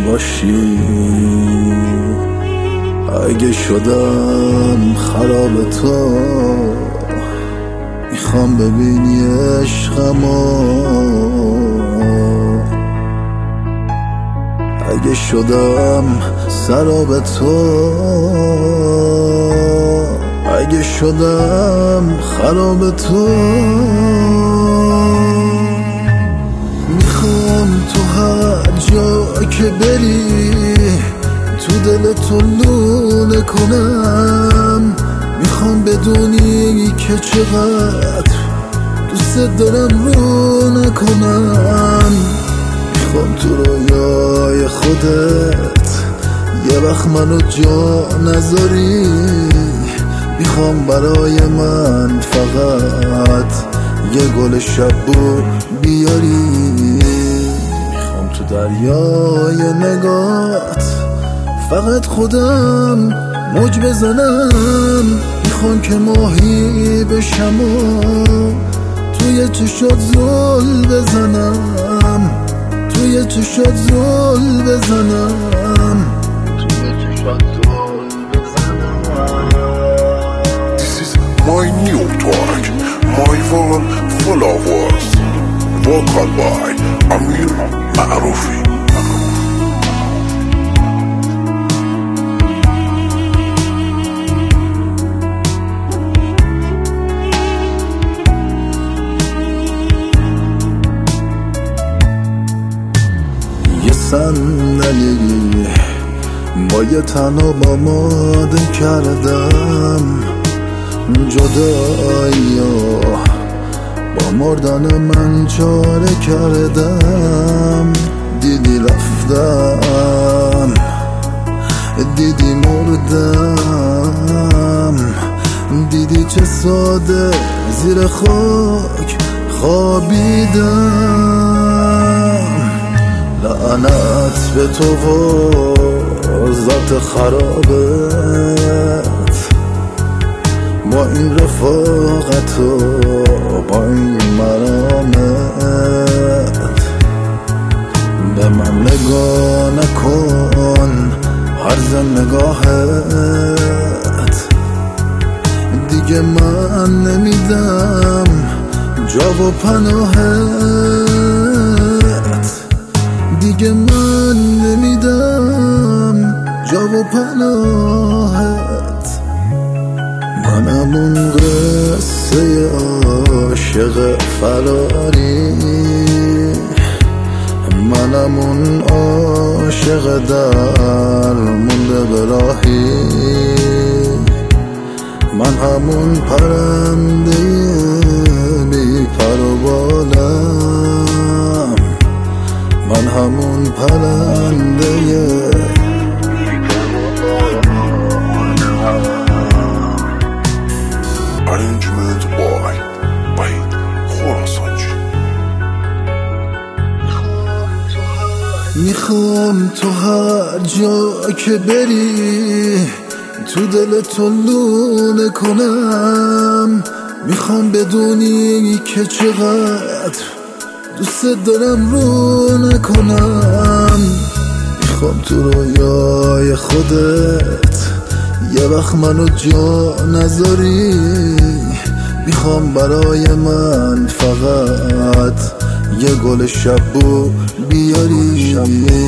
باشی. اگه شدم خراب تو میخوام ببینی عشقمو. اگه شدم سراب تو، اگه شدم خراب تو، میخوام تو هر جا که بری تو دل تو لونه کنم. میخوام بدونی که چقدر دوست دارم رو نکنم. میخوام تو رویای خودت یه وقت منو جا نذاری. میخوام برای من فقط یه گل شبو بیاری. میخوام تو دریای نگات فقط خودم موج بزنم. میخوام که ماهی بشم و توی چشات زل بزنم، توی چشات زل بزنم. This is my new track, my one followers, vocal by Amir Ma'rufi. صندلی با یه تن آماده کردم. جدایی با مردن من چاره کردم. دیدی رفتم، دیدی مردم، دیدی چه ساده زیر خاک خوابیدم. لعنت به تو و ذات خرابت، با این رفاقت و با این مرامت. به من نگاه نکن هرز نگاهت، دیگه من نمیدم جا و پناهت، دیگه من نمیدم جا و پناهت. منم اون قصه عاشق فراری، منم اون عاشق در مونده به راهی. من همون پرنده بی پر و بالم، من همون پرنده Arrangement by Bahid Khorasanji. میخوام تو هر جا که بری تو دل تو لونه کنم. میخوام بدونی که چقدر دوست دارم رو نکنم. میخوام تو رویای خودت یه وقت منو جا نذاری. میخوام برای من فقط یه گل شبو بیاری.